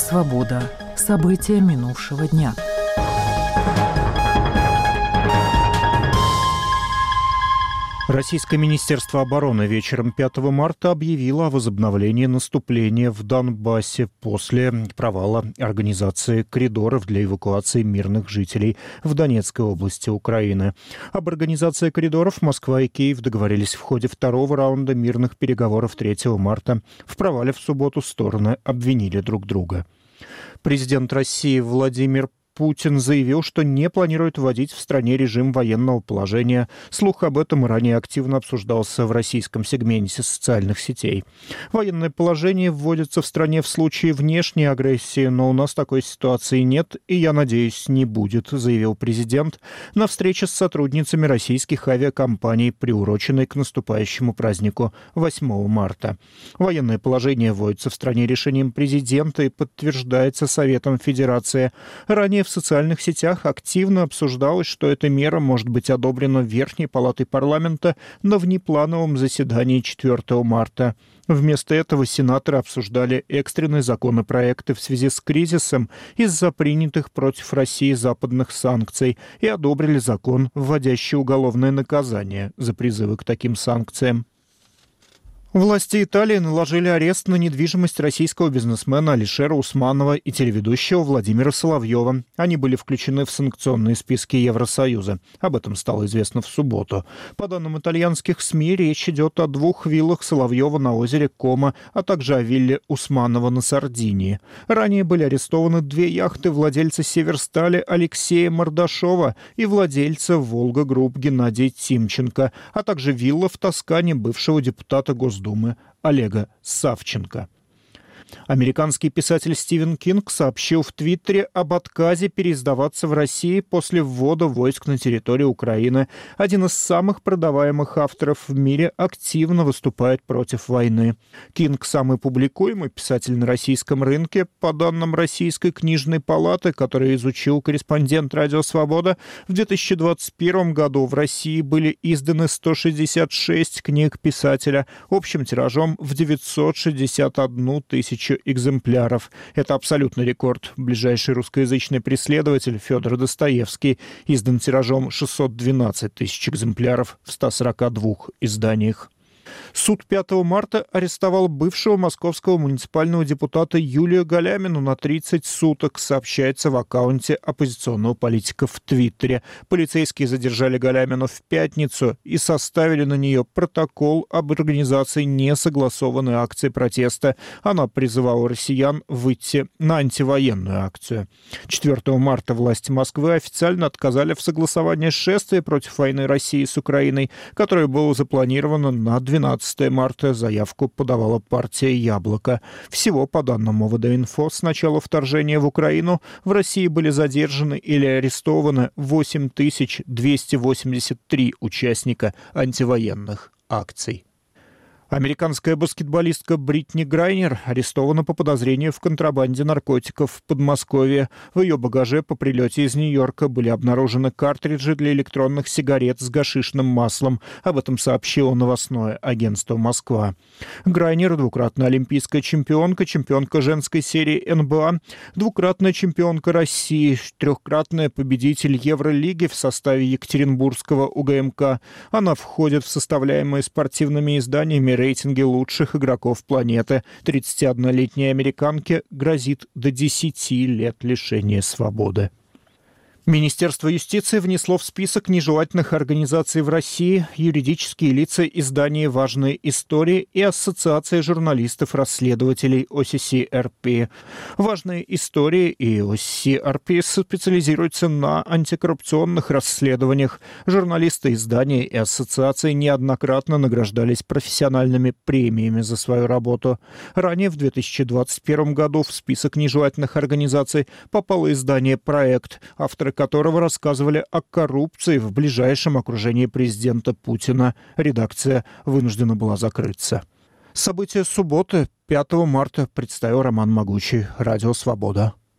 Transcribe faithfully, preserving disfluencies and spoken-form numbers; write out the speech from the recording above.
Свобода. События минувшего дня. Российское министерство обороны вечером пятого марта объявило о возобновлении наступления в Донбассе после провала организации коридоров для эвакуации мирных жителей в Донецкой области Украины. Об организации коридоров Москва и Киев договорились в ходе второго раунда мирных переговоров третьего марта. В провале в субботу стороны обвинили друг друга. Президент России Владимир Путин заявил, что не планирует вводить в стране режим военного положения. Слух об этом ранее активно обсуждался в российском сегменте социальных сетей. Военное положение вводится в стране в случае внешней агрессии, но у нас такой ситуации нет и, я надеюсь, не будет, заявил президент на встрече с сотрудницами российских авиакомпаний, приуроченной к наступающему празднику восьмого марта. Военное положение вводится в стране решением президента и подтверждается Советом Федерации. Ранее в социальных сетях активно обсуждалось, что эта мера может быть одобрена Верхней палатой парламента на внеплановом заседании четвёртого марта. Вместо этого сенаторы обсуждали экстренные законопроекты в связи с кризисом из-за принятых против России западных санкций и одобрили закон, вводящий уголовное наказание за призывы к таким санкциям. Власти Италии наложили арест на недвижимость российского бизнесмена Алишера Усманова и телеведущего Владимира Соловьева. Они были включены в санкционные списки Евросоюза. Об этом стало известно в субботу. По данным итальянских СМИ, речь идет о двух виллах Соловьева на озере Кома, а также о вилле Усманова на Сардинии. Ранее были арестованы две яхты владельца Северстали Алексея Мордашова и владельца Волга Групп Геннадия Тимченко, а также вилла в Тоскане бывшего депутата Госдумы Думы Олега Савченко. Американский писатель Стивен Кинг сообщил в Твиттере об отказе переиздаваться в России после ввода войск на территорию Украины. Один из самых продаваемых авторов в мире активно выступает против войны. Кинг – самый публикуемый писатель на российском рынке. По данным Российской книжной палаты, которую изучил корреспондент «Радио Свобода», в две тысячи двадцать первом году в России были изданы сто шестьдесят шесть книг писателя общим тиражом в девятьсот шестьдесят одну тысячу экземпляров. Это абсолютный рекорд. Ближайший русскоязычный преследователь Федор Достоевский издан тиражом шестьсот двенадцать тысяч экземпляров в ста сорока двух изданиях. Суд пятого марта арестовал бывшего московского муниципального депутата Юлию Галямину на тридцать суток, сообщается в аккаунте оппозиционного политика в Твиттере. Полицейские задержали Галямину в пятницу и составили на нее протокол об организации несогласованной акции протеста. Она призывала россиян выйти на антивоенную акцию. четвёртого марта власти Москвы официально отказали в согласовании шествия против войны России с Украиной, которое было запланировано на двенадцатого марта. Заявку подавала партия «Яблоко». Всего, по данным ОВД-инфо, с начала вторжения в Украину в России были задержаны или арестованы восемь тысяч двести восемьдесят три участника антивоенных акций. Американская баскетболистка Бритни Грайнер арестована по подозрению в контрабанде наркотиков в Подмосковье. В ее багаже по прилете из Нью-Йорка были обнаружены картриджи для электронных сигарет с гашишным маслом. Об этом сообщило новостное агентство «Москва». Грайнер – двукратная олимпийская чемпионка, чемпионка женской серии эн бэ а, двукратная чемпионка России, трехкратная победитель Евролиги в составе Екатеринбургского у гэ эм ка. Она входит в составляемые спортивными изданиями рейтинге лучших игроков планеты. тридцатиоднолетней американке грозит до десяти лет лишения свободы. Министерство юстиции внесло в список нежелательных организаций в России юридические лица издания «Важные истории» и Ассоциация журналистов-расследователей о эс си эр пи. «Важные истории» и о эс си эр пи специализируются на антикоррупционных расследованиях. Журналисты издания и ассоциации неоднократно награждались профессиональными премиями за свою работу. Ранее, в две тысячи двадцать первом году, в список нежелательных организаций попало издание «Проект», авторы которого рассказывали о коррупции в ближайшем окружении президента Путина. Редакция вынуждена была закрыться. События субботы, пятого марта, представил Роман Могучий. Радио «Свобода».